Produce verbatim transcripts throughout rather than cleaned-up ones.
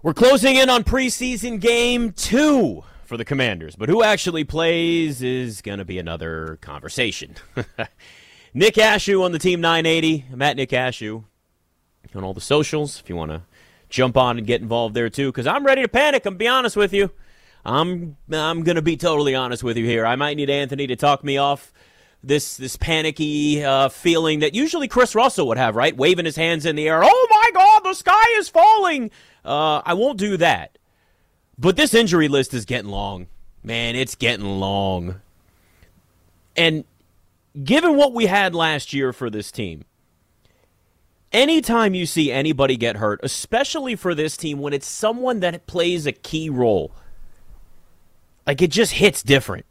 We're closing in on preseason game two for the Commanders, but who actually plays is going to be another conversation. Nick Ashew on the Team nine eighty. I'm at Nick Ashew on all the socials if you want to jump on and get involved there too, because I'm ready to panic. I'm be honest with you. I'm I'm going to be totally honest with you here. I might need Anthony to talk me off this this panicky uh, feeling that usually Chris Russell would have, right? Waving his hands in the air. Oh, my God, the sky is falling. Uh, I won't do that. But this injury list is getting long. Man, it's getting long. And given what we had last year for this team, anytime you see anybody get hurt, especially for this team when it's someone that plays a key role, like it just hits different.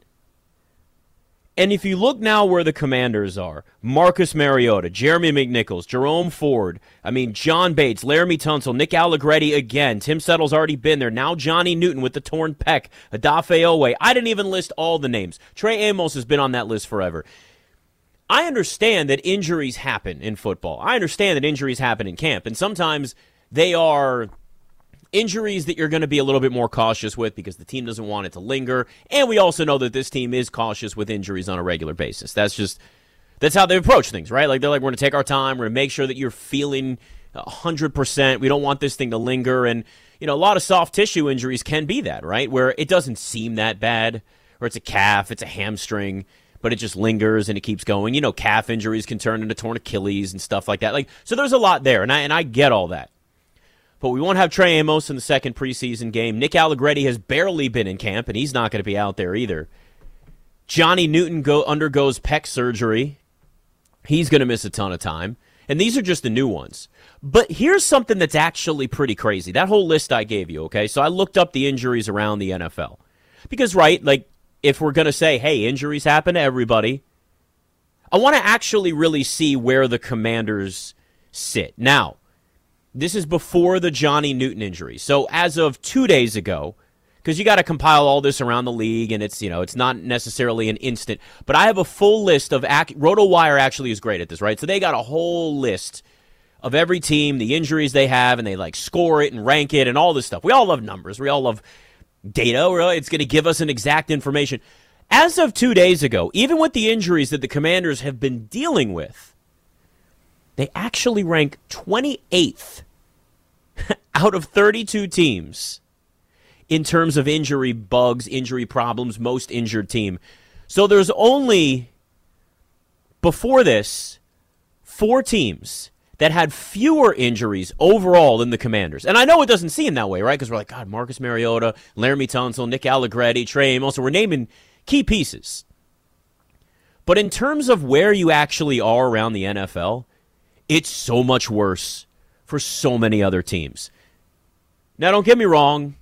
And if you look now where the Commanders are, Marcus Mariota, Jeremy McNichols, Jerome Ford, I mean, John Bates, Laramie Tunsil, Nick Allegretti again, Tim Settle's already been there, now Johnny Newton with the torn pec, Odafe Oweh. I didn't even list all the names. Trey Amos has been on that list forever. I understand that injuries happen in football. I understand that injuries happen in camp, and sometimes they are injuries that you're going to be a little bit more cautious with because the team doesn't want it to linger. And we also know that this team is cautious with injuries on a regular basis. That's just, that's how they approach things, right? Like they're like, we're going to take our time. We're going to make sure that you're feeling one hundred percent. We don't want this thing to linger. And, you know, a lot of soft tissue injuries can be that, right? Where it doesn't seem that bad, or it's a calf, it's a hamstring, but it just lingers and it keeps going. You know, calf injuries can turn into torn Achilles and stuff like that. Like, so there's a lot there, and I, and I get all that. But we won't have Trey Amos in the second preseason game. Nick Allegretti has barely been in camp, and he's not going to be out there either. Johnny Newton go, undergoes pec surgery. He's going to miss a ton of time. And these are just the new ones. But here's something that's actually pretty crazy. That whole list I gave you, okay? So I looked up the injuries around the N F L. Because, right, like, if we're going to say, hey, injuries happen to everybody, I want to actually really see where the Commanders sit. Now, this is before the Johnny Newton injury. So as of two days ago, because you got to compile all this around the league, and it's, you know, it's not necessarily an instant, but I have a full list of, ac- RotoWire actually is great at this, right? So they got a whole list of every team, the injuries they have, and they like score it and rank it and all this stuff. We all love numbers. We all love data. Really. It's going to give us an exact information. As of two days ago, even with the injuries that the Commanders have been dealing with, they actually rank twenty-eighth out of thirty-two teams in terms of injury bugs, injury problems, most injured team. So there's only, before this, four teams that had fewer injuries overall than the Commanders. And I know it doesn't seem that way, right? Because we're like, God, Marcus Mariota, Laramie Tunsil, Nick Allegretti, Trey Amos. So we're naming key pieces. But in terms of where you actually are around the N F L, it's so much worse for so many other teams. Now, don't get me wrong.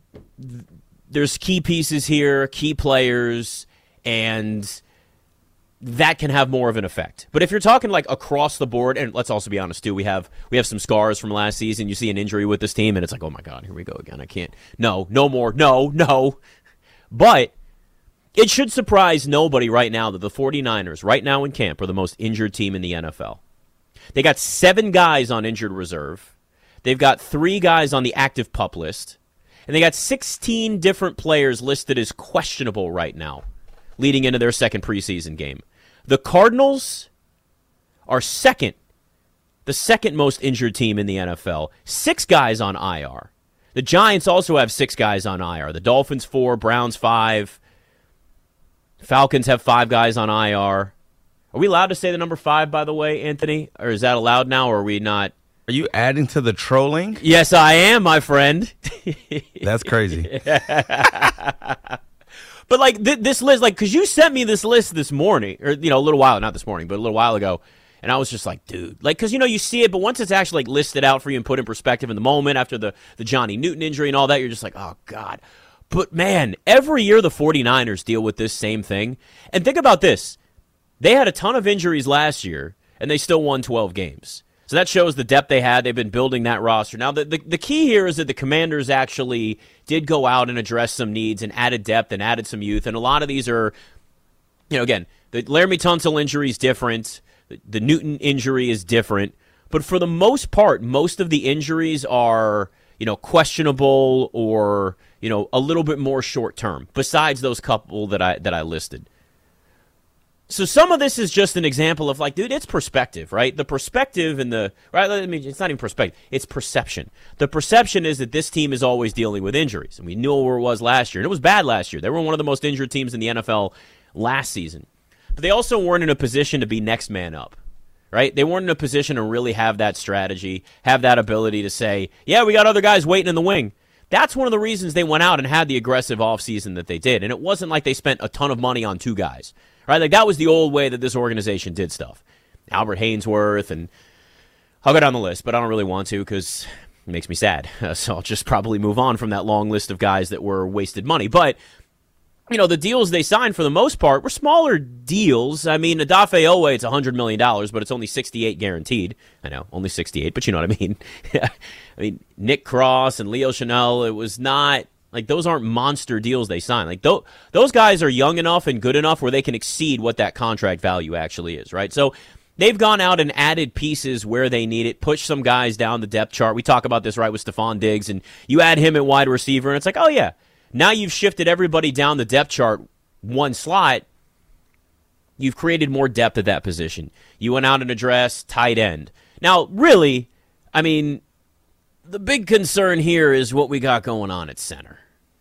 There's key pieces here, key players, and that can have more of an effect. But if you're talking like across the board, and let's also be honest too, we have we have some scars from last season. You see an injury with this team, and it's like, oh my God, here we go again. I can't. No, no more. No, no. But it should surprise nobody right now that the 49ers, right now in camp, are the most injured team in the N F L. They got seven guys on injured reserve. They've got three guys on the active PUP list. And they got sixteen different players listed as questionable right now, leading into their second preseason game. The Cardinals are second, the second most injured team in the N F L. Six guys on I R. The Giants also have six guys on I R. The Dolphins four, Browns five. Falcons have five guys on I R. Are we allowed to say the number five, by the way, Anthony? Or is that allowed now, or are we not? Are you adding to the trolling? Yes, I am, my friend. That's crazy. But, like, th- this list, like, because you sent me this list this morning, or, you know, a little while, not this morning, but a little while ago, and I was just like, dude. Like, because, you know, you see it, but once it's actually, like, listed out for you and put in perspective in the moment after the, the Johnny Newton injury and all that, you're just like, oh, God. But, man, every year the 49ers deal with this same thing. And think about this. They had a ton of injuries last year, and they still won twelve games. So that shows the depth they had. They've been building that roster. Now, the, the, the key here is that the Commanders actually did go out and address some needs and added depth and added some youth. And a lot of these are, you know, again, the Laramie Tunsil injury is different. The, the Newton injury is different. But for the most part, most of the injuries are, you know, questionable or, you know, a little bit more short term, besides those couple that I that I listed. So some of this is just an example of like, dude, it's perspective, right? The perspective and the, right, I mean, it's not even perspective, it's perception. The perception is that this team is always dealing with injuries, and we knew where it was last year, and it was bad last year. They were one of the most injured teams in the N F L last season. But they also weren't in a position to be next man up, right? They weren't in a position to really have that strategy, have that ability to say, yeah, we got other guys waiting in the wing. That's one of the reasons they went out and had the aggressive offseason that they did, and it wasn't like they spent a ton of money on two guys. Right, like that was the old way that this organization did stuff. Albert Haynesworth, and I'll go down the list, but I don't really want to because it makes me sad. Uh, so I'll just probably move on from that long list of guys that were wasted money. But, you know, the deals they signed for the most part were smaller deals. I mean, Odafe Oweh, it's one hundred million dollars, but it's only sixty-eight guaranteed. I know, only sixty-eight, but you know what I mean. I mean, Nick Cross and Leo Chanel, it was not... Like, those aren't monster deals they sign. Like, th- those guys are young enough and good enough where they can exceed what that contract value actually is, right? So they've gone out and added pieces where they need it, pushed some guys down the depth chart. We talk about this, right, with Stephon Diggs, and you add him at wide receiver, and it's like, oh, yeah, now you've shifted everybody down the depth chart one slot. You've created more depth at that position. You went out and addressed tight end. Now, really, I mean... The big concern here is what we got going on at center.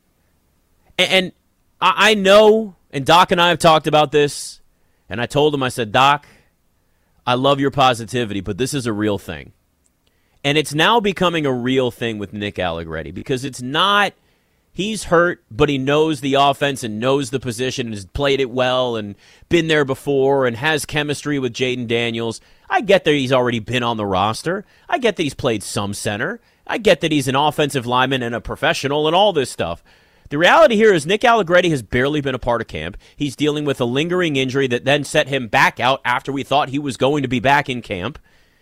And, and I, I know, and Doc and I have talked about this, and I told him, I said, Doc, I love your positivity, but this is a real thing. And it's now becoming a real thing with Nick Allegretti because it's not, he's hurt, but he knows the offense and knows the position and has played it well and been there before and has chemistry with Jaden Daniels. I get that he's already been on the roster. I get that he's played some center. I get that he's an offensive lineman and a professional and all this stuff. The reality here is Nick Allegretti has barely been a part of camp. He's dealing with a lingering injury that then set him back out after we thought he was going to be back in camp.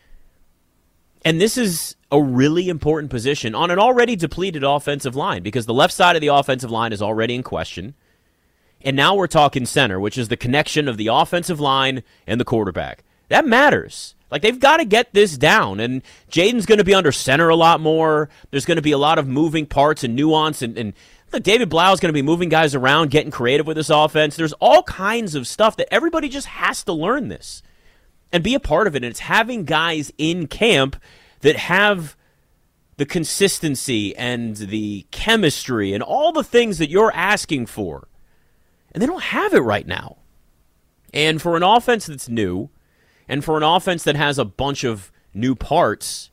And this is a really important position on an already depleted offensive line because the left side of the offensive line is already in question. And now we're talking center, which is the connection of the offensive line and the quarterback. That matters. Like, they've got to get this down, and Jaden's going to be under center a lot more. There's going to be a lot of moving parts and nuance, and, and look, David Blau is going to be moving guys around, getting creative with this offense. There's all kinds of stuff that everybody just has to learn this and be a part of it, and it's having guys in camp that have the consistency and the chemistry and all the things that you're asking for, and they don't have it right now. And for an offense that's new, and for an offense that has a bunch of new parts,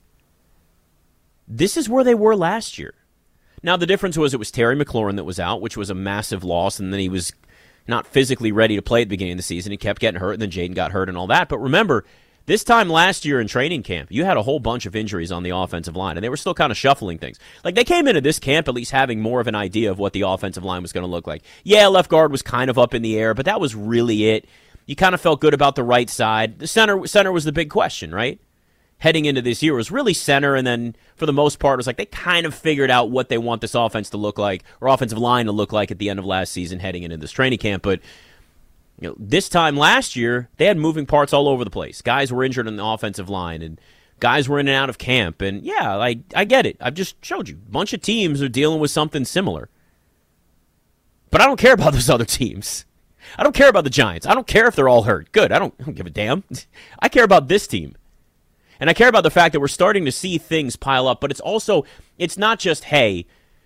this is where they were last year. Now, the difference was it was Terry McLaurin that was out, which was a massive loss, and then he was not physically ready to play at the beginning of the season. He kept getting hurt, and then Jaden got hurt and all that. But remember, this time last year in training camp, you had a whole bunch of injuries on the offensive line, and they were still kind of shuffling things. Like, they came into this camp at least having more of an idea of what the offensive line was going to look like. Yeah, left guard was kind of up in the air, but that was really it. You kind of felt good about the right side. The center center was the big question, right? Heading into this year, it was really center, and then for the most part, it was like they kind of figured out what they want this offense to look like, or offensive line to look like at the end of last season heading into this training camp. But you know, this time last year, they had moving parts all over the place. Guys were injured on the offensive line, and guys were in and out of camp. And yeah, I, I get it. I've just showed you. A bunch of teams are dealing with something similar. But I don't care about those other teams. I don't care about the Giants. I don't care if they're all hurt. Good. I don't, I don't give a damn. I care about this team. And I care about the fact that we're starting to see things pile up, but it's also, it's not just, hey,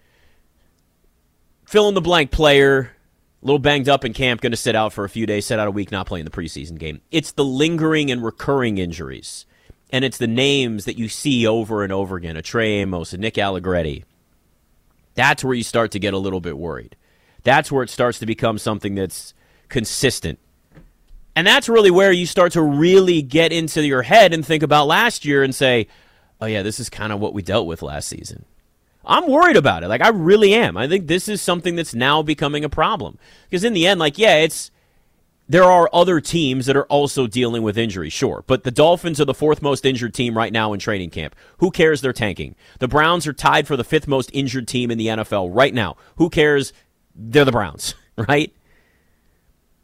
fill-in-the-blank player, a little banged up in camp, going to sit out for a few days, sit out a week, not playing the preseason game. It's the lingering and recurring injuries. And it's the names that you see over and over again, a Trey Amos, a Nick Allegretti. That's where you start to get a little bit worried. That's where it starts to become something that's consistent. And that's really where you start to really get into your head and think about last year and say, oh, yeah, this is kind of what we dealt with last season. I'm worried about it. Like, I really am. I think this is something that's now becoming a problem. Because in the end, like, yeah, it's there are other teams that are also dealing with injury, sure. But the Dolphins are the fourth most injured team right now in training camp. Who cares? They're tanking. The Browns are tied for the fifth most injured team in the N F L right now. Who cares? They're the Browns, right?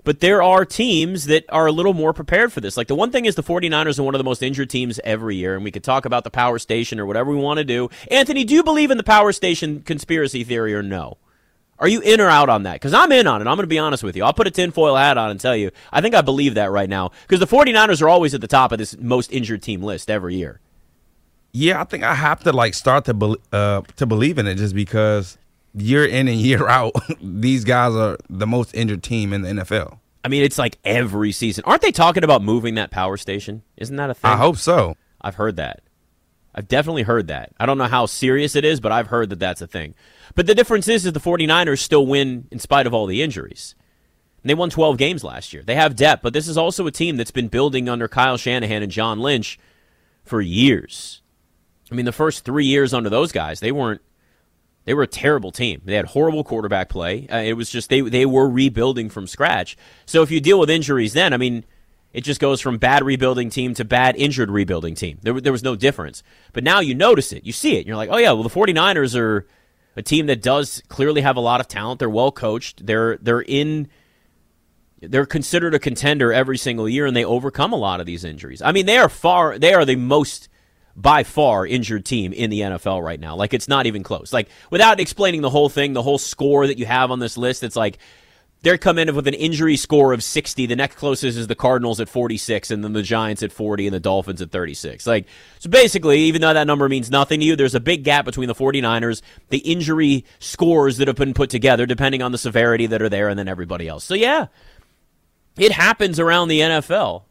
But there are teams that are a little more prepared for this. Like, the one thing is the 49ers are one of the most injured teams every year, and we could talk about the power station or whatever we want to do. Anthony, do you believe in the power station conspiracy theory or no? Are you in or out on that? Because I'm in on it. I'm going to be honest with you. I'll put a tinfoil hat on and tell you, I think I believe that right now. Because the 49ers are always at the top of this most injured team list every year. Yeah, I think I have to, like, start to, be- uh, to believe in it just because year in and year out, these guys are the most injured team in the N F L. I mean, it's like every season. Aren't they talking about moving that power station? Isn't that a thing? I hope so. I've heard that. I've definitely heard that. I don't know how serious it is, but I've heard that that's a thing. But the difference is, is the 49ers still win in spite of all the injuries. And they won twelve games last year. They have depth, but this is also a team that's been building under Kyle Shanahan and John Lynch for years. I mean, the first three years under those guys, they weren't They were a terrible team. They had horrible quarterback play. Uh, it was just they they were rebuilding from scratch. So if you deal with injuries then, I mean, it just goes from bad rebuilding team to bad injured rebuilding team. There, there was no difference. But now you notice it. You see it. And you're like, oh, yeah, well, the 49ers are a team that does clearly have a lot of talent. They're well coached. They're they're in they're considered a contender every single year, and they overcome a lot of these injuries. I mean, they are far they are the most by far injured team in the N F L right now. Like, it's not even close. Like, without explaining the whole thing, the whole score that you have on this list, it's like they're coming in with an injury score of sixty. The next closest is the Cardinals at forty-six, and then the Giants at forty, and the Dolphins at thirty-six. Like, so basically, even though that number means nothing to you, there's a big gap between the 49ers, the injury scores that have been put together, depending on the severity that are there, and then everybody else. So, yeah, it happens around the N F L.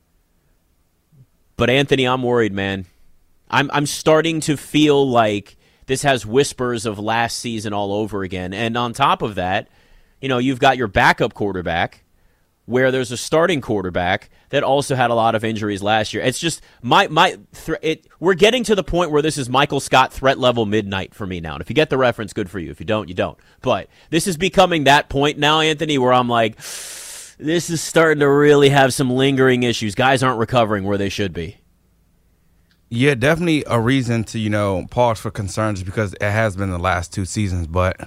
But, Anthony, I'm worried, man. I'm I'm starting to feel like this has whispers of last season all over again. And on top of that, you know, you've got your backup quarterback where there's a starting quarterback that also had a lot of injuries last year. It's just my my th- it we're getting to the point where this is Michael Scott threat level midnight for me now. And if you get the reference, good for you. If you don't, you don't. But this is becoming that point now, Anthony, where I'm like, this is starting to really have some lingering issues. Guys aren't recovering where they should be. Yeah, definitely a reason to, you know, pause for concerns because it has been the last two seasons. But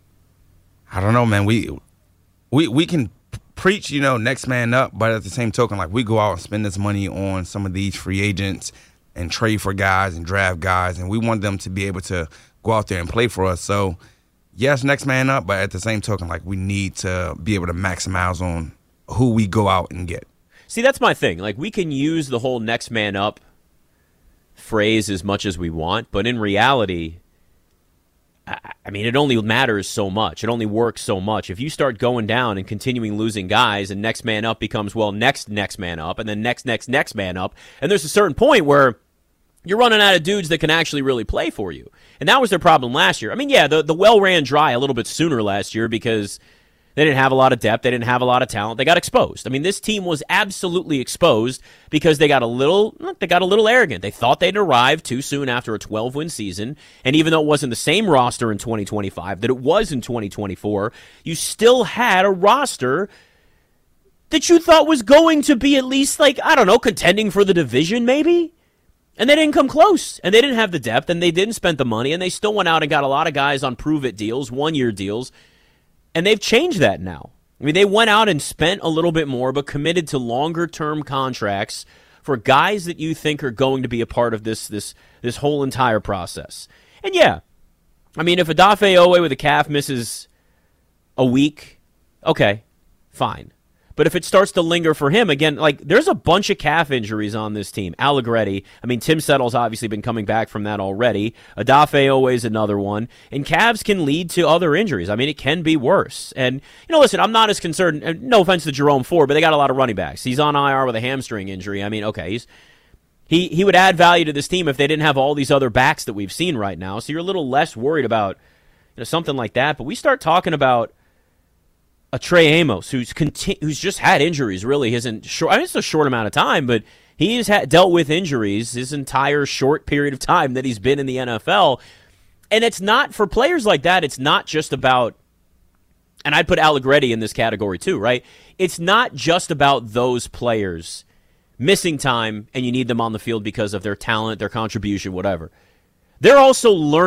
I don't know, man. We we we can preach, you know, next man up, but at the same token, like, we go out and spend this money on some of these free agents and trade for guys and draft guys, and we want them to be able to go out there and play for us. So, yes, next man up, but at the same token, like, we need to be able to maximize on who we go out and get. See, that's my thing. Like, we can use the whole next man up phrase as much as we want, but in reality, I, I mean, it only matters so much. It only works so much. If you start going down and continuing losing guys, and next man up becomes, well, next next man up, and then next next next man up, and there's a certain point where you're running out of dudes that can actually really play for you. And that was their problem last year. I mean, yeah, the, the well ran dry a little bit sooner last year because they didn't have a lot of depth. They didn't have a lot of talent. They got exposed. I mean, this team was absolutely exposed because they got a little they got a little arrogant. They thought they'd arrived too soon after a twelve-win season. And even though it wasn't the same roster in twenty twenty-five that it was in twenty twenty-four, you still had a roster that you thought was going to be at least, like, I don't know, contending for the division maybe? And they didn't come close. And they didn't have the depth, and they didn't spend the money, and they still went out and got a lot of guys on prove-it deals, one-year deals. And they've changed that now. I mean, they went out and spent a little bit more, but committed to longer-term contracts for guys that you think are going to be a part of this this this whole entire process. And yeah, I mean, if Odafe Oweh with a calf misses a week, okay, fine. But if it starts to linger for him, again, like, there's a bunch of calf injuries on this team. Allegretti, I mean, Tim Settle's obviously been coming back from that already. Odafe Oweh's another one. And calves can lead to other injuries. I mean, it can be worse. And, you know, listen, I'm not as concerned, no offense to Jerome Ford, but they got a lot of running backs. He's on I R with a hamstring injury. I mean, okay, he's he, he would add value to this team if they didn't have all these other backs that we've seen right now. So you're a little less worried about, you know, something like that. But we start talking about a Trey Amos, who's conti- who's just had injuries, really isn't short. I mean, it's a short amount of time, but he has had, dealt with injuries his entire short period of time that he's been in the N F L. And it's not, for players like that, it's not just about, and I'd put Allegretti in this category too, right? It's not just about those players missing time and you need them on the field because of their talent, their contribution, whatever. They're also learning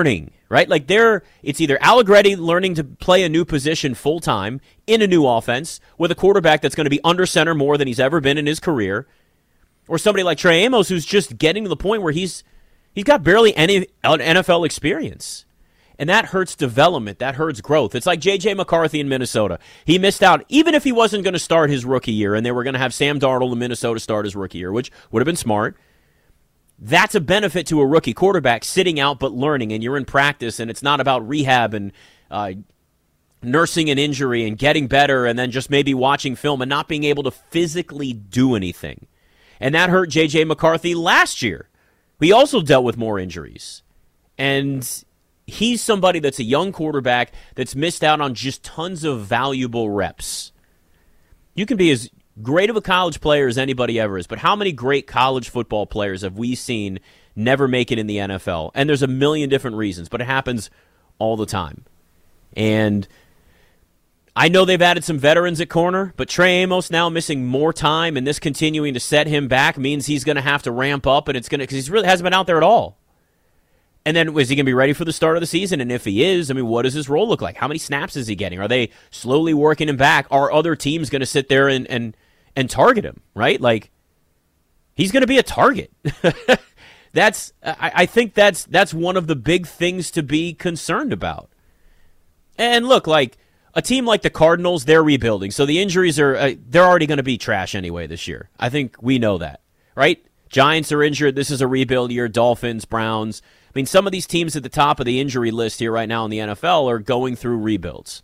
right? Like they're, it's either Allegretti learning to play a new position full time in a new offense with a quarterback that's going to be under center more than he's ever been in his career, or somebody like Trey Amos who's just getting to the point where he's he's got barely any N F L experience. And that hurts development. That hurts growth. It's like J J. McCarthy in Minnesota. He missed out, even if he wasn't going to start his rookie year, and they were going to have Sam Darnold in Minnesota start his rookie year, which would have been smart. That's a benefit to a rookie quarterback sitting out but learning, and you're in practice, and it's not about rehab and uh, nursing an injury and getting better and then just maybe watching film and not being able to physically do anything. And that hurt J J. McCarthy last year. He also dealt with more injuries. And he's somebody that's a young quarterback that's missed out on just tons of valuable reps. You can be as great of a college player as anybody ever is, but how many great college football players have we seen never make it in the N F L? And there's a million different reasons, but it happens all the time. And I know they've added some veterans at corner, but Trey Amos now missing more time, and this continuing to set him back means he's going to have to ramp up, and it's going to, because he really hasn't been out there at all. And then is he going to be ready for the start of the season? And if he is, I mean, what does his role look like? How many snaps is he getting? Are they slowly working him back? Are other teams going to sit there and, and, and target him, right? Like, he's going to be a target. that's I, I think that's that's one of the big things to be concerned about. And look, like, a team like the Cardinals, they're rebuilding. So the injuries are, uh, they're already going to be trash anyway this year. I think we know that, right? Giants are injured. This is a rebuild year. Dolphins, Browns. I mean, some of these teams at the top of the injury list here right now in the N F L are going through rebuilds.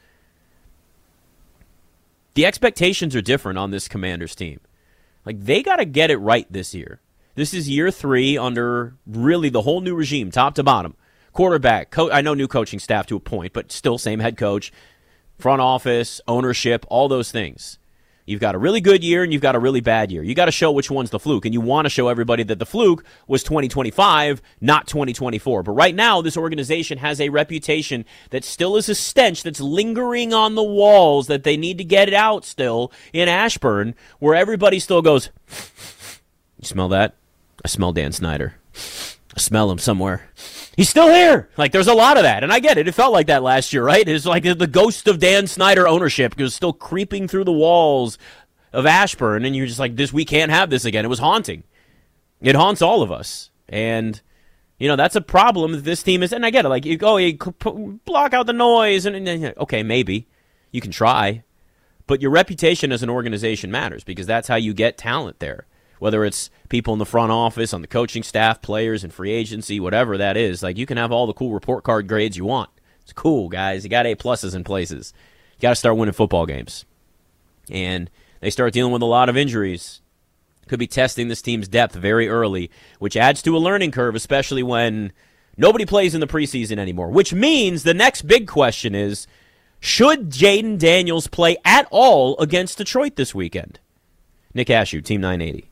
The expectations are different on this Commanders team. Like, they got to get it right this year. This is year three under really the whole new regime, top to bottom. Quarterback, co- I know new coaching staff to a point, but still same head coach, front office, ownership, all those things. You've got a really good year and you've got a really bad year. You got to show which one's the fluke, and you want to show everybody that the fluke was twenty twenty-five, not twenty twenty-four. But right now, this organization has a reputation that still is a stench that's lingering on the walls that they need to get it out still in Ashburn, where everybody still goes, you smell that? I smell Dan Snyder. I smell him somewhere. He's still here. Like, there's a lot of that. And I get it. It felt like that last year, right? It's like the ghost of Dan Snyder ownership was still creeping through the walls of Ashburn. And you're just like, this, we can't have this again. It was haunting. It haunts all of us. And, you know, that's a problem that this team is. And I get it. Like, you go, you block out the noise. And, and okay, maybe. You can try. But your reputation as an organization matters, because that's how you get talent there. Whether it's people in the front office, on the coaching staff, players, and free agency, whatever that is. Like, you can have all the cool report card grades you want. It's cool, guys. You got A pluses in places. You got to start winning football games. And they start dealing with a lot of injuries. Could be testing this team's depth very early, which adds to a learning curve, especially when nobody plays in the preseason anymore. Which means the next big question is, should Jayden Daniels play at all against Detroit this weekend? Nick Ashew, Team nine eighty.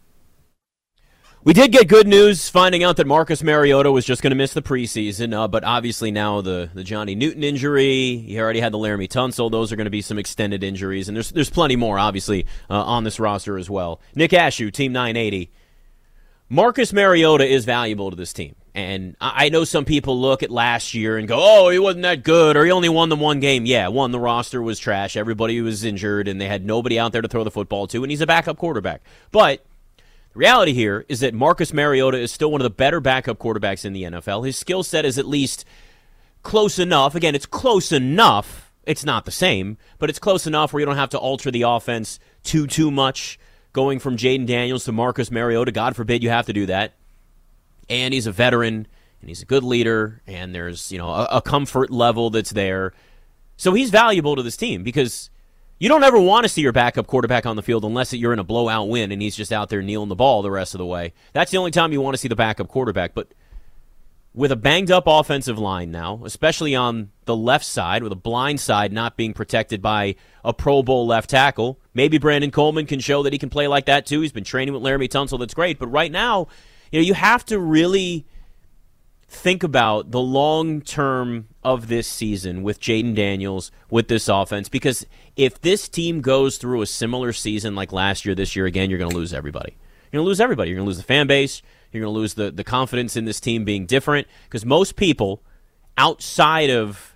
We did get good news finding out that Marcus Mariota was just going to miss the preseason, uh, but obviously now the, the Johnny Newton injury, he already had the Laramie Tunsil, those are going to be some extended injuries, and there's there's plenty more, obviously, uh, on this roster as well. Nick Ashew, Team nine eighty. Marcus Mariota is valuable to this team, and I, I know some people look at last year and go, oh, he wasn't that good, or he only won the one game. Yeah, one, the roster was trash, everybody was injured, and they had nobody out there to throw the football to, and he's a backup quarterback. But the reality here is that Marcus Mariota is still one of the better backup quarterbacks in the N F L. His skill set is at least close enough. Again, it's close enough. It's not the same, but it's close enough where you don't have to alter the offense too, too much, going from Jayden Daniels to Marcus Mariota. God forbid you have to do that. And he's a veteran, and he's a good leader, and there's, you know, a, a comfort level that's there. So he's valuable to this team, because you don't ever want to see your backup quarterback on the field unless you're in a blowout win and he's just out there kneeling the ball the rest of the way. That's the only time you want to see the backup quarterback. But with a banged-up offensive line now, especially on the left side, with a blind side not being protected by a Pro Bowl left tackle, maybe Brandon Coleman can show that he can play like that too. He's been training with Laramie Tunsil. That's great. But right now, you know, you have to really think about the long term of this season with Jayden Daniels, with this offense, because if this team goes through a similar season like last year, this year again, you're going to lose everybody. You're going to lose everybody. You're going to lose the fan base. You're going to lose the, the confidence in this team being different, because most people outside of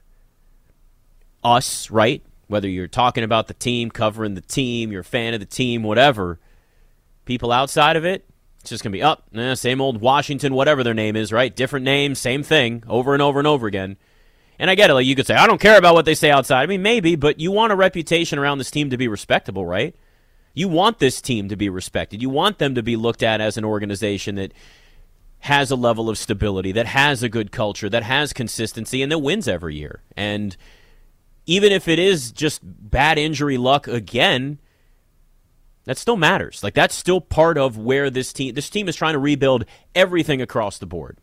us, right? Whether you're talking about the team, covering the team, you're a fan of the team, whatever, people outside of it, it's just going to be up. Oh, eh, same old Washington, whatever their name is, right? Different name, same thing, over and over and over again. And I get it. Like, you could say, I don't care about what they say outside. I mean, maybe, but you want a reputation around this team to be respectable, right? You want this team to be respected. You want them to be looked at as an organization that has a level of stability, that has a good culture, that has consistency, and that wins every year. And even if it is just bad injury luck again, that still matters. Like, that's still part of where this team, this team is trying to rebuild everything across the board.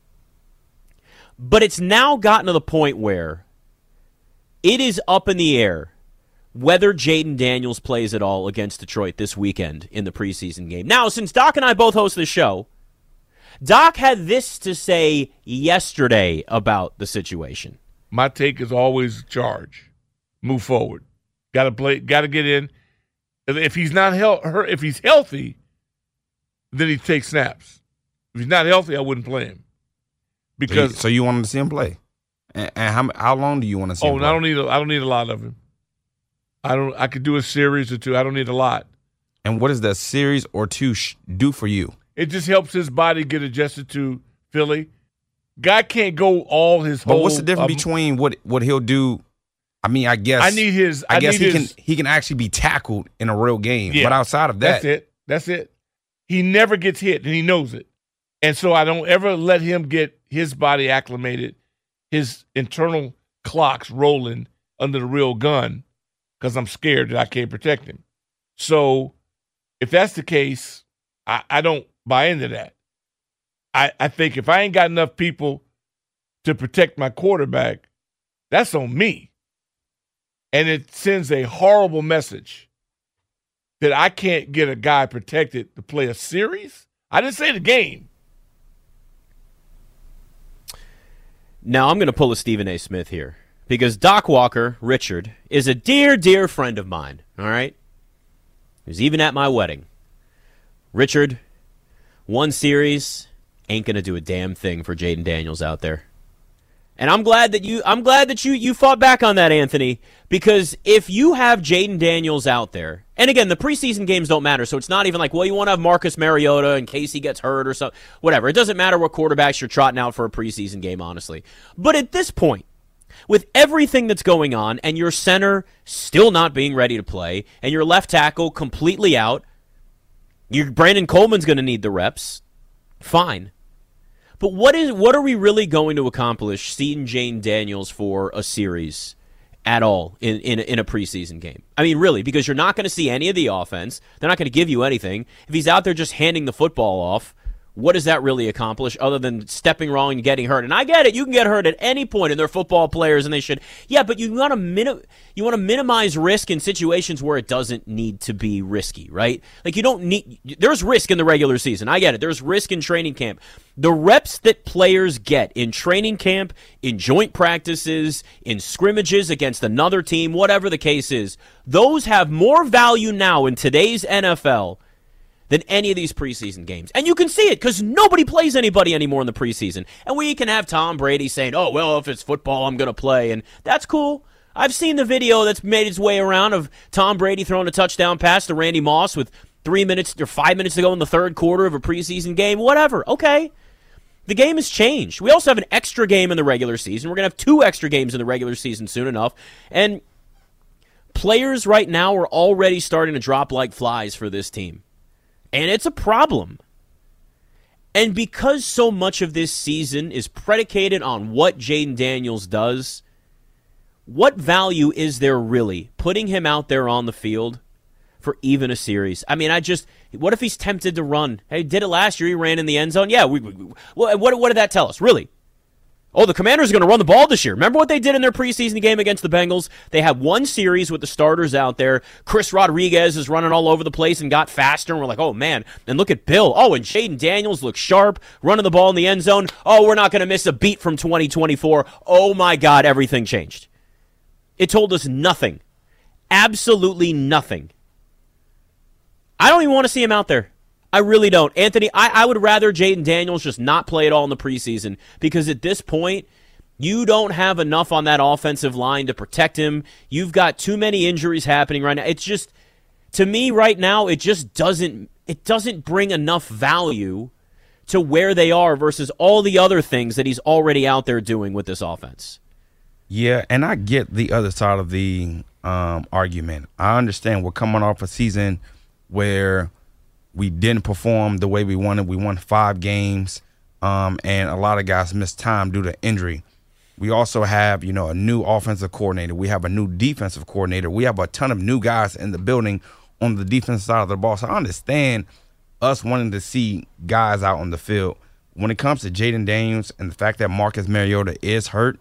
But it's now gotten to the point where it is up in the air whether Jayden Daniels plays at all against Detroit this weekend in the preseason game. Now, since Doc and I both host the show, Doc had this to say yesterday about the situation. My take is always charge. Move forward. Got to play. Got to get in. If he's not health, if he's healthy, then he takes snaps. If he's not healthy, I wouldn't play him. Because so you, so you wanted to see him play, and, and how how long do you want to see? Oh, him play? I don't need a, I don't need a lot of him. I don't. I could do a series or two. I don't need a lot. And what does that series or two sh- do for you? It just helps his body get adjusted to Philly. Guy can't go all his but whole. But what's the difference um, between what what he'll do? I mean, I guess I need his. I, I guess need he his, can he can actually be tackled in a real game. Yeah, but outside of that, that's it. That's it. He never gets hit, and he knows it. And so I don't ever let him get his body acclimated, his internal clocks rolling under the real gun, because I'm scared that I can't protect him. So if that's the case, I, I don't buy into that. I, I think if I ain't got enough people to protect my quarterback, that's on me. And it sends a horrible message that I can't get a guy protected to play a series. I didn't say the game. Now I'm going to pull a Stephen A. Smith here because Doc Walker, Richard, is a dear, dear friend of mine, all right? He was even at my wedding. Richard, one series ain't going to do a damn thing for Jayden Daniels out there. And I'm glad that you I'm glad that you you fought back on that, Anthony, because if you have Jayden Daniels out there, and again, the preseason games don't matter, so it's not even like, well, you want to have Marcus Mariota in case he gets hurt or something, whatever. It doesn't matter what quarterbacks you're trotting out for a preseason game, honestly. But at this point, with everything that's going on, and your center still not being ready to play, and your left tackle completely out, your Brandon Coleman's going to need the reps, fine. But what is what are we really going to accomplish seeing Jayden Daniels for a series at all in, in, in a preseason game? I mean, really, because you're not going to see any of the offense. They're not going to give you anything. If he's out there just handing the football off, what does that really accomplish other than stepping wrong and getting hurt? And I get it. You can get hurt at any point, and they're football players, and they should. Yeah, but you want to minim- you want to minimize risk in situations where it doesn't need to be risky, right? Like, you don't need – there's risk in the regular season. I get it. There's risk in training camp. The reps that players get in training camp, in joint practices, in scrimmages against another team, whatever the case is, those have more value now in today's N F L than any of these preseason games. And you can see it because nobody plays anybody anymore in the preseason. And we can have Tom Brady saying, oh, well, if it's football, I'm going to play. And that's cool. I've seen the video that's made its way around of Tom Brady throwing a touchdown pass to Randy Moss with three minutes or five minutes to go in the third quarter of a preseason game. Whatever. Okay. The game has changed. We also have an extra game in the regular season. We're going to have two extra games in the regular season soon enough. And players right now are already starting to drop like flies for this team. And it's a problem. And because so much of this season is predicated on what Jayden Daniels does, what value is there really putting him out there on the field for even a series? I mean, I just, what if he's tempted to run? Hey, he did it last year. He ran in the end zone. Yeah, we, we, we what, what did that tell us, really? Oh, the Commanders are going to run the ball this year. Remember what they did in their preseason game against the Bengals? They had one series with the starters out there. Chris Rodriguez is running all over the place and got faster, and we're like, oh, man. And look at Bill. Oh, and Jayden Daniels looks sharp, running the ball in the end zone. Oh, we're not going to miss a beat from twenty twenty-four. Oh, my God, everything changed. It told us nothing. Absolutely nothing. I don't even want to see him out there. I really don't. Anthony, I, I would rather Jayden Daniels just not play at all in the preseason because at this point, You don't have enough on that offensive line to protect him. You've got too many injuries happening right now. It's just, to me right now, it just doesn't it doesn't bring enough value to where they are versus all the other things that he's already out there doing with this offense. Yeah, and I get the other side of the um, argument. I understand we're coming off a season where we didn't perform the way we wanted. We won five games, um, and a lot of guys missed time due to injury. We also have, you know, a new offensive coordinator. We have a new defensive coordinator. We have a ton of new guys in the building on the defensive side of the ball. So I understand us wanting to see guys out on the field. When it comes to Jayden Daniels and the fact that Marcus Mariota is hurt,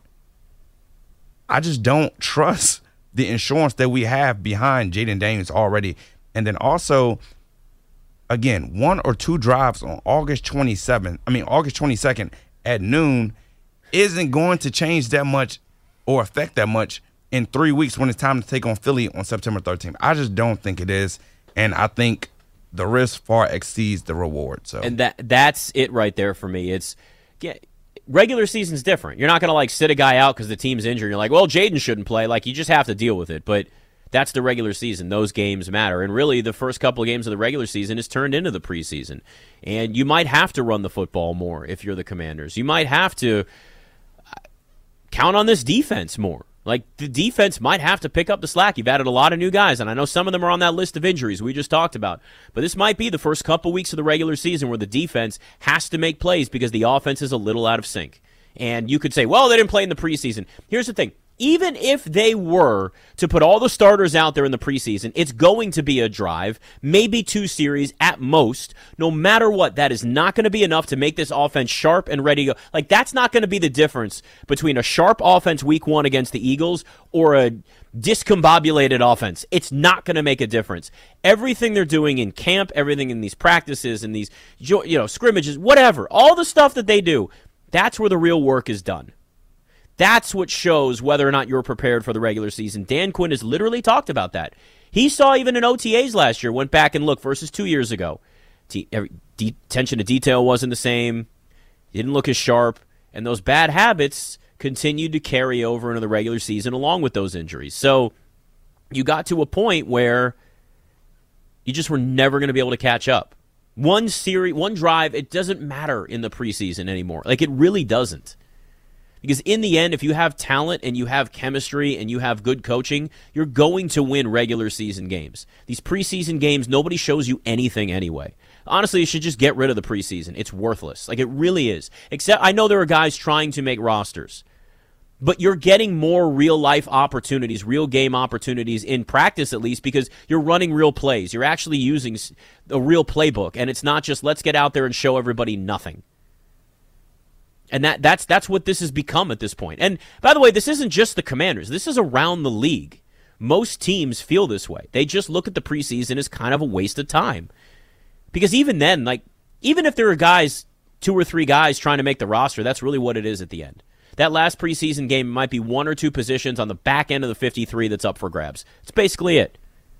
I just don't trust the insurance that we have behind Jayden Daniels already. And then also, again, one or two drives on August twenty-seventh, I mean, August twenty-second at noon isn't going to change that much or affect that much in three weeks when it's time to take on Philly on September thirteenth. I just don't think it is. And I think the risk far exceeds the reward. So, And that that's it right there for me. It's yeah, regular season's different. You're not going to like sit a guy out because the team's injured. You're like, well, Jayden shouldn't play. Like, you just have to deal with it. But that's the regular season. Those games matter. And really, the first couple of games of the regular season is turned into the preseason. And you might have to run the football more if you're the Commanders. You might have to count on this defense more. Like, the defense might have to pick up the slack. You've added a lot of new guys, and I know some of them are on that list of injuries we just talked about. But this might be the first couple weeks of the regular season where the defense has to make plays because the offense is a little out of sync. And you could say, well, they didn't play in the preseason. Here's the thing. Even if they were to put all the starters out there in the preseason, it's going to be a drive, maybe two series at most. No matter what, that is not going to be enough to make this offense sharp and ready to go. Like, that's not going to be the difference between a sharp offense week one against the Eagles or a discombobulated offense. It's not going to make a difference. Everything they're doing in camp, everything in these practices and these, you know, scrimmages, whatever, all the stuff that they do, that's where the real work is done. That's what shows whether or not you're prepared for the regular season. Dan Quinn has literally talked about that. He saw even in O T As last year, went back and looked versus two years ago. T- every, de- attention to detail wasn't the same. He didn't look as sharp. And those bad habits continued to carry over into the regular season along with those injuries. So you got to a point where you just were never going to be able to catch up. One series, one drive, it doesn't matter in the preseason anymore. Like, it really doesn't. Because in the end, if you have talent and you have chemistry and you have good coaching, you're going to win regular season games. These preseason games, nobody shows you anything anyway. Honestly, you should just get rid of the preseason. It's worthless. Like, it really is. Except, I know there are guys trying to make rosters. But you're getting more real-life opportunities, real game opportunities in practice at least, because you're running real plays. You're actually using a real playbook, and it's not just let's get out there and show everybody nothing. And that that's that's what this has become at this point. And by the way, this isn't just the Commanders. This is around the league. Most teams feel this way. They just look at the preseason as kind of a waste of time. Because even then, like, even if there are guys, two or three guys trying to make the roster, that's really what it is at the end. That last preseason game might be one or two positions on the back end of the fifty-three that's up for grabs. That's basically it.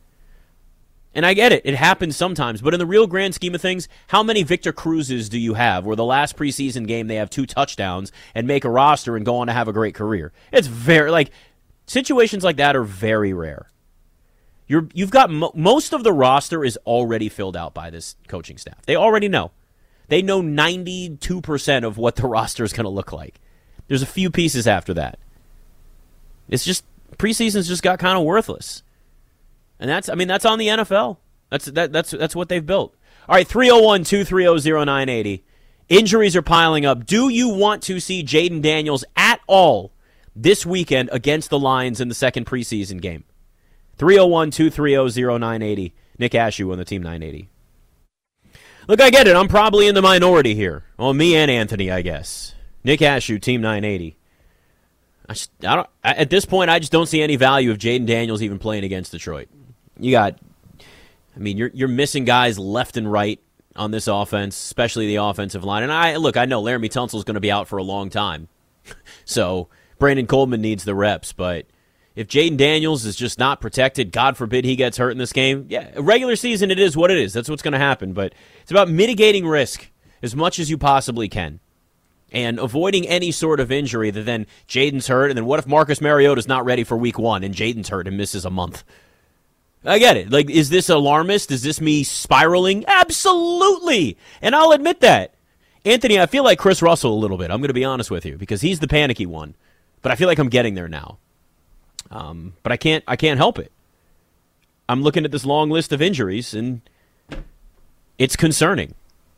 And I get it. It happens sometimes. But in the real grand scheme of things, how many Victor Cruzes do you have where the last preseason game they have two touchdowns and make a roster and go on to have a great career? It's very, like, situations like that are very rare. You're, you've got mo- most of the roster is already filled out by this coaching staff. They already know. They know ninety-two percent of what the roster is going to look like. There's a few pieces after that. It's just, preseason's just got kind of worthless. And that's, I mean, that's on the N F L. That's that, that's that's what they've built. All right, three oh one, two three oh, oh nine eight oh. Injuries are piling up. Do you want to see Jayden Daniels at all this weekend against the Lions in the second preseason game? three oh one, two three oh, oh nine eight oh. Nick Ashew on the Team nine eighty. Look, I get it. I'm probably in the minority here. Well, me and Anthony, I guess. Nick Ashew, Team nine eighty. I, just, I don't. At this point, I just don't see any value of Jayden Daniels even playing against Detroit. You got, I mean, you're you're missing guys left and right on this offense, especially the offensive line. And I look, I know Laramie Tunsil's going to be out for a long time, so Brandon Coleman needs the reps. But if Jayden Daniels is just not protected, God forbid he gets hurt in this game, yeah, regular season, it is what it is. That's what's going to happen. But it's about mitigating risk as much as you possibly can. and avoiding any sort of injury that then Jaden's hurt, and then what if Marcus Mariota's not ready for week one and Jaden's hurt and misses a month? I get it. Like, is this alarmist? Is this me spiraling? Absolutely. And I'll admit that. Anthony, I feel like Chris Russell a little bit. I'm going to be honest with you because he's the panicky one. But I feel like I'm getting there now. Um, but I can't I can't help it. I'm looking at this long list of injuries, and it's concerning.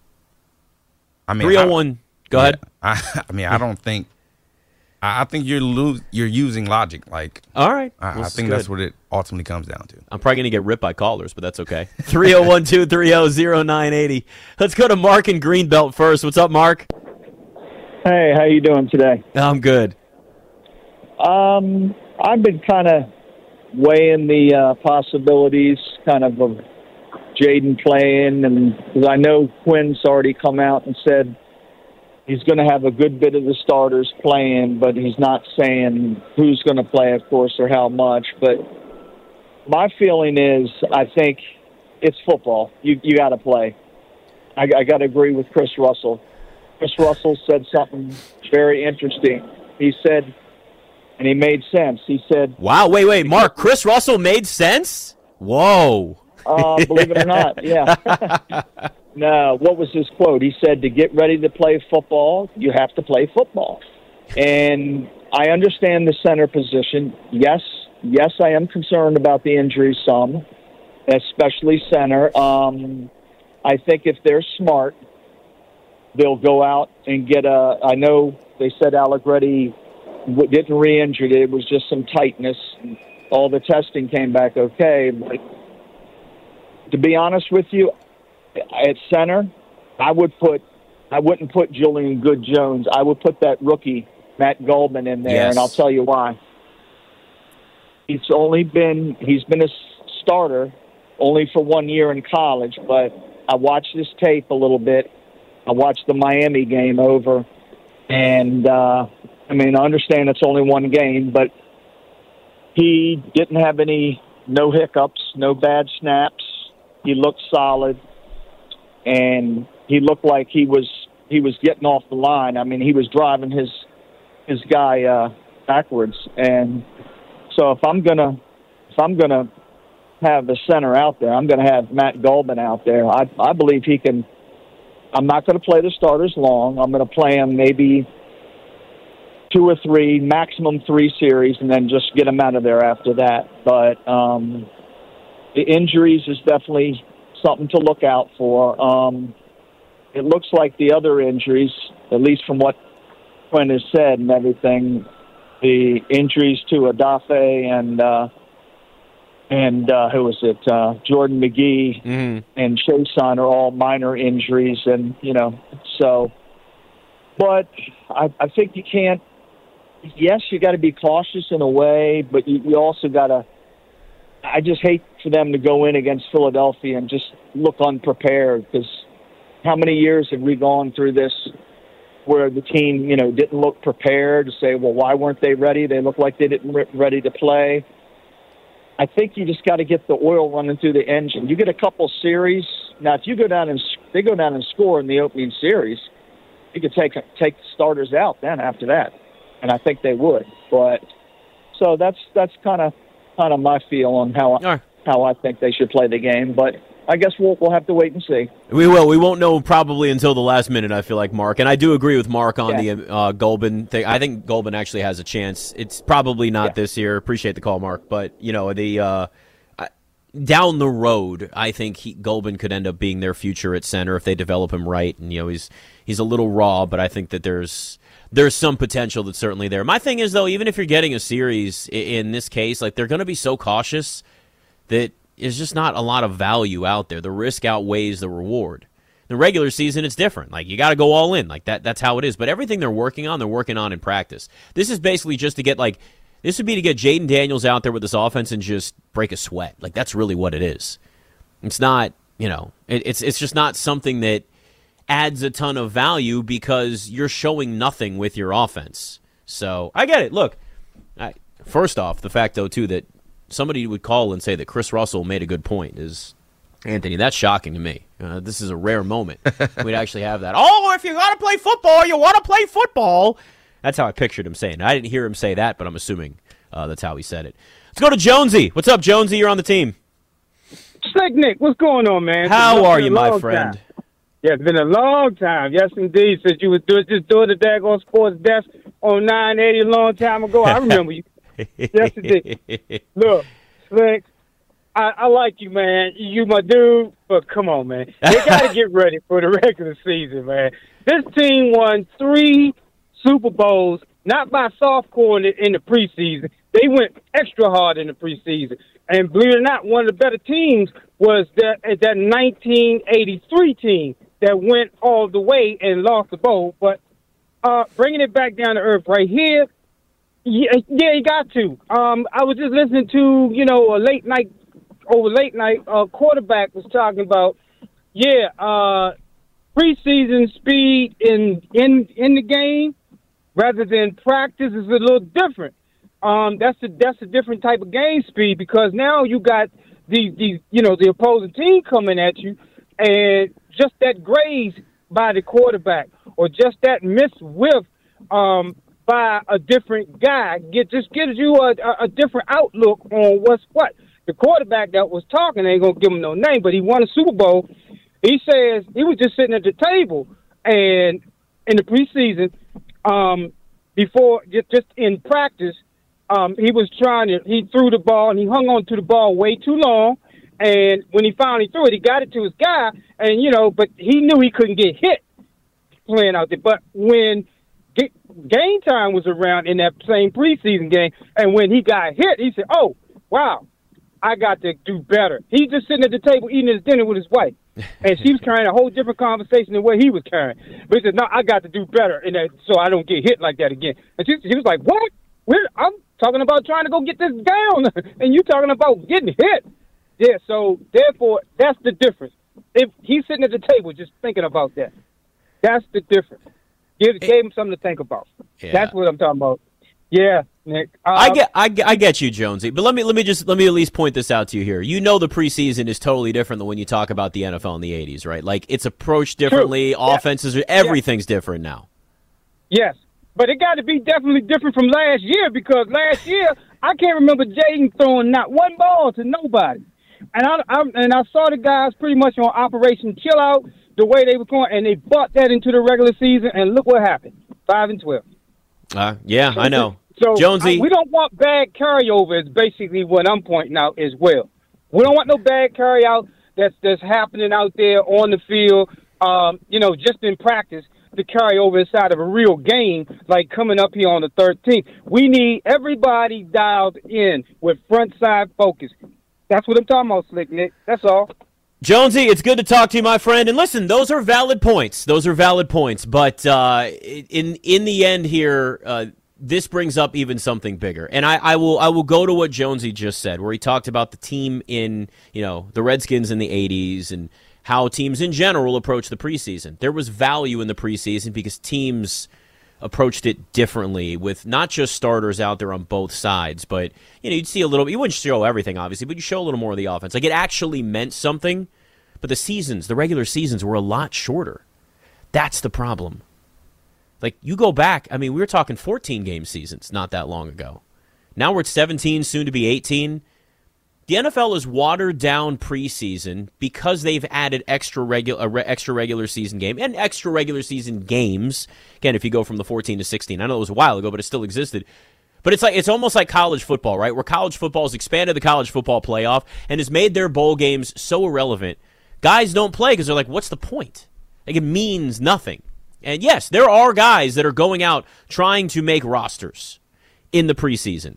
I mean, three oh one, I, go ahead. I, I mean, I don't think I, I think you're lo- you're using logic. Like, all right. I, Well, I think good. that's what it ultimately comes down to. I'm probably going to get ripped by callers, but that's okay. three oh one, two three oh, oh nine eight oh. Let's go to Mark in Greenbelt first. What's up, Mark? Hey, how you doing today? I'm good. Um, I've been kind of weighing the uh, possibilities, kind of of Jaden playing, and because I know Quinn's already come out and said he's going to have a good bit of the starters playing, but he's not saying who's going to play, of course, or how much. But my feeling is, I think it's football. You you got to play. I, I got to agree with Chris Russell. Chris Russell said something very interesting. He said, and he made sense. He said, Wow, wait, wait, Mark, Chris Russell made sense? Whoa. uh, believe it or not, yeah. No, what was his quote? He said, to get ready to play football, you have to play football. And I understand the center position. Yes, yes, I am concerned about the injuries some, especially center. Um, I think if they're smart, they'll go out and get a, I know they said Allegretti didn't re-injure it. It was just some tightness. All the testing came back okay. But to be honest with you, at center, I would put, I wouldn't put Julian Good-Jones. I would put that rookie, Matt Goldman, in there, Yes. and I'll tell you why. He's only been, he's been a starter only for one year in college, but I watched his tape a little bit. I watched the Miami game over, and, uh, I mean, I understand it's only one game, but he didn't have any, no hiccups, no bad snaps. He looked solid, and he looked like he was he was getting off the line. I mean, he was driving his his guy uh, backwards, and so if I'm gonna if I'm gonna have the center out there, I'm gonna have Matt Goldman out there. I I believe he can. I'm not going to play the starters long. I'm going to play him maybe two or three, maximum three series, and then just get him out of there after that. But um, the injuries is definitely something to look out for. Um, it looks like the other injuries, at least from what Quinn has said and everything, the injuries to Adafe and uh, and uh, who was it, uh, Jordan McGee Mm-hmm. and Chason are all minor injuries, and you know, so. But I, I think you can't. Yes, you got to be cautious in a way, but you, you also got to. I just hate for them to go in against Philadelphia and just look unprepared, because how many years have we gone through this where the team, you know, didn't look prepared to say, well, why weren't they ready? They looked like they didn't re- ready to play. I think you just got to get the oil running through the engine. You get a couple series. Now, if you go down and they go down and score in the opening series, you could take take the starters out then after that, and I think they would. But so that's that's kind of kind of my feel on how I, right. how I think they should play the game. But I guess we'll we'll have to wait and see. We will. We won't know probably until the last minute, I feel like, Mark. And I do agree with Mark on Yeah. the uh, Golban thing. I think Golban actually has a chance. It's probably not Yeah. this year. Appreciate the call, Mark. But, you know, the uh, I- down the road, I think he, Golban could end up being their future at center if they develop him right. And, you know, he's he's a little raw, but I think that there's there's some potential that's certainly there. My thing is, though, even if you're getting a series i- in this case, like, they're going to be so cautious that there's just not a lot of value out there. The risk outweighs the reward. The regular season, it's different. Like, you got to go all in. Like, that. That's how it is. But everything they're working on, they're working on in practice. This is basically just to get, like, this would be to get Jaden Daniels out there with this offense and just break a sweat. Like, that's really what it is. It's not, you know, it, it's it's just not something that adds a ton of value because you're showing nothing with your offense. So, I get it. Look, I, first off, the fact, though, too, that somebody would call and say that Chris Russell made a good point is Anthony, that's shocking to me. Uh, this is a rare moment. We'd actually have that. Oh, if you got to play football, you want to play football. That's how I pictured him saying it. I didn't hear him say that, but I'm assuming uh, that's how he said it. Let's go to Jonesy. What's up, Jonesy? You're on the team. Slick Nick, what's going on, man? How are you, my friend? Time. Yeah, it's been a long time. Yes, indeed. Since you was doing, just doing the daggone sports desk on nine eighty a long time ago. I remember you. Yes, indeed. Look, Slick, I, I like you, man. You my dude, but come on, man. They got to get ready for the regular season, man. This team won three Super Bowls, not by softcore in the, in the preseason. They went extra hard in the preseason. And believe it or not, one of the better teams was that that nineteen eighty-three team that went all the way and lost the bowl. But uh, bringing it back down to earth right here, yeah, yeah you got to. Um, I was just listening to, you know, a late night, over late night, uh, quarterback was talking about, yeah, uh, preseason speed in, in, in the game rather than practice is a little different. Um, that's a that's a different type of game speed because now you got the, the you know the opposing team coming at you, and just that graze by the quarterback or just that miss whiff um, by a different guy get just gives you a, a, a different outlook on what's what. The quarterback that was talking, I ain't gonna give him no name, but he won a Super Bowl. He says he was just sitting at the table and in the preseason, um, before just just in practice. Um, he was trying to, he threw the ball and he hung on to the ball way too long. And when he finally threw it, he got it to his guy. And, you know, but he knew he couldn't get hit playing out there. But when get, game time was around in that same preseason game, and when he got hit, he said, oh, wow, I got to do better. He's just sitting at the table eating his dinner with his wife. And she was carrying a whole different conversation than what he was carrying. But he said, no, I got to do better in that so I don't get hit like that again. And she, she was like, what? We're, I'm talking about trying to go get this down, and you talking about getting hit. Yeah, so therefore, that's the difference. If he's sitting at the table just thinking about that, that's the difference. Give, gave him something to think about. Yeah. That's what I'm talking about. Yeah, Nick. Uh, I get, I get, I get you, Jonesy. But let me, let me just, let me at least point this out to you here. You know, the preseason is totally different than when you talk about the N F L in the eighties, right? Like it's approached differently. True. Offenses, yeah. everything's yeah. different now. Yes. But it got to be definitely different from last year because last year I can't remember Jaden throwing not one ball to nobody, and I, I and I saw the guys pretty much on Operation Chill Out the way they were going, and they brought that into the regular season, and look what happened: five and twelve. Uh, yeah, I know. So Jonesy, I, we don't want bad carryover. Is basically what I'm pointing out as well. We don't want no bad carryout that's that's happening out there on the field. Um, you know, just in practice. To carry over inside of a real game, like coming up here on the thirteenth. We need everybody dialed in with front side focus. That's what I'm talking about, Slick Nick. That's all. Jonesy, it's good to talk to you, my friend. And listen, those are valid points. Those are valid points. But uh, in in the end here, uh, this brings up even something bigger. And I, I will I will go to what Jonesy just said, where he talked about the team in, you know, the Redskins in the eighties and how teams in general approach the preseason. There was value in the preseason because teams approached it differently with not just starters out there on both sides, but you know, you'd see a little, you wouldn't show everything obviously, but you show a little more of the offense. Like it actually meant something, but the seasons, the regular seasons were a lot shorter. That's the problem. Like you go back, I mean, we were talking fourteen game seasons not that long ago. Now we're at seventeen, soon to be eighteen. The N F L has watered down preseason because they've added extra regular, extra regular season game and extra regular season games. Again, if you go from the fourteen to sixteen, I know it was a while ago, but it still existed. But it's like it's almost like college football, right? Where college football has expanded the college football playoff and has made their bowl games so irrelevant. Guys don't play because they're like, what's the point? Like it means nothing. And yes, there are guys that are going out trying to make rosters in the preseason.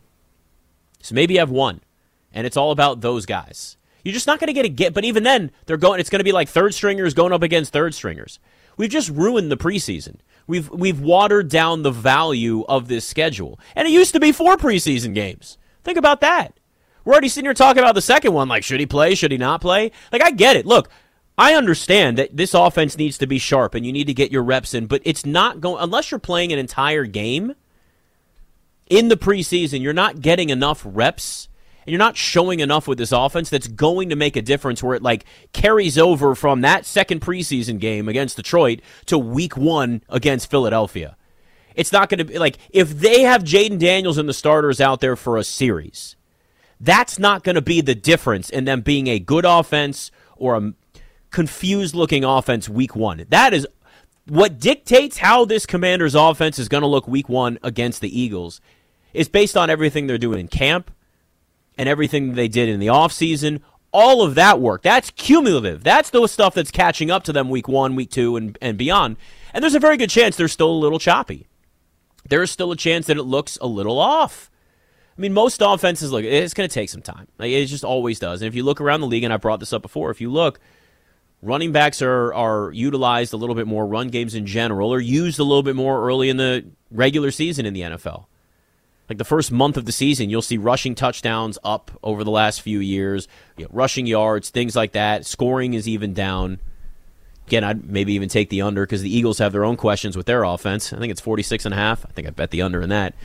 So maybe you have one. And it's all about those guys. You're just not going to get a get, but even then, they're going. It's going to be like third stringers going up against third stringers. We've just ruined the preseason. We've we've watered down the value of this schedule, and it used to be four preseason games. Think about that. We're already sitting here talking about the second one. Like, should he play? Should he not play? Like, I get it. Look, I understand that this offense needs to be sharp, and you need to get your reps in, but it's not going unless you're playing an entire game in the preseason. You're not getting enough reps. and you're not showing enough with this offense that's going to make a difference where it like carries over from that second preseason game against Detroit to week one against Philadelphia. It's not going to be like if they have Jaden Daniels and the starters out there for a series, that's not going to be the difference in them being a good offense or a confused-looking offense week one. That is what dictates how this Commanders offense is going to look week one against the Eagles is based on everything they're doing in camp and everything they did in the offseason. All of that work, that's cumulative. That's the stuff that's catching up to them week one, week two, and, and beyond. And there's a very good chance they're still a little choppy. There is still a chance that it looks a little off. I mean, most offenses, look, it's going to take some time. Like, it just always does. And if you look around the league, and I brought this up before, if you look, running backs are, are utilized a little bit more. Run games in general are used a little bit more early in the regular season in the N F L. Like the first month of the season, you'll see rushing touchdowns up over the last few years, you know, rushing yards, things like that. Scoring is even down. Again, I'd maybe even take the under because the Eagles have their own questions with their offense. I think it's forty-six and a half. I think I bet the under in that.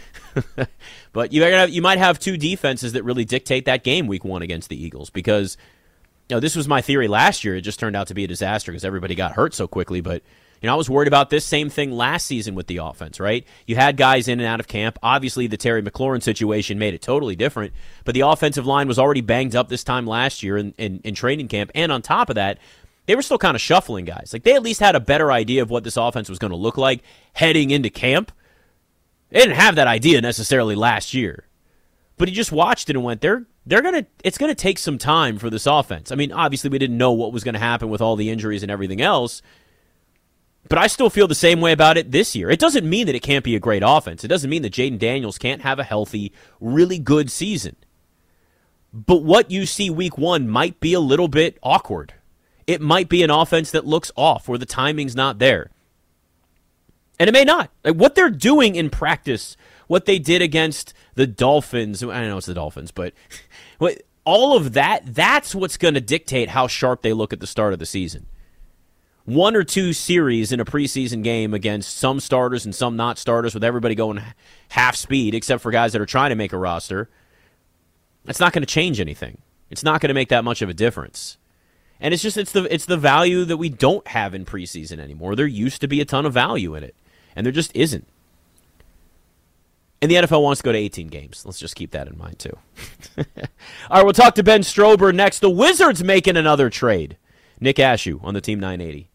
But you, have, you might have two defenses that really dictate that game week one against the Eagles because you know, this was my theory last year. It just turned out to be a disaster because everybody got hurt so quickly. But you know, I was worried about this same thing last season with the offense, right? You had guys in and out of camp. Obviously, the Terry McLaurin situation made it totally different. But the offensive line was already banged up this time last year in, in, in training camp. And on top of that, they were still kind of shuffling guys. Like, they at least had a better idea of what this offense was going to look like heading into camp. They didn't have that idea necessarily last year. But he just watched it and went, they're, they're gonna, it's going to take some time for this offense. I mean, obviously, we didn't know what was going to happen with all the injuries and everything else. But I still feel the same way about it this year. It doesn't mean that it can't be a great offense. It doesn't mean that Jaden Daniels can't have a healthy, really good season. But what you see week one might be a little bit awkward. It might be an offense that looks off where the timing's not there. And it may not. Like what they're doing in practice, what they did against the Dolphins, I know it's the Dolphins, but all of that, that's what's going to dictate how sharp they look at the start of the season. One or two series in a preseason game against some starters and some not starters with everybody going half speed except for guys that are trying to make a roster, that's not going to change anything. It's not going to make that much of a difference. And it's just it's the it's the value that we don't have in preseason anymore. There used to be a ton of value in it, and there just isn't. And the N F L wants to go to eighteen games. Let's just keep that in mind, too. All right, we'll talk to Ben Strober next. The Wizards making another trade. Nick Ashew on the Team nine eighty.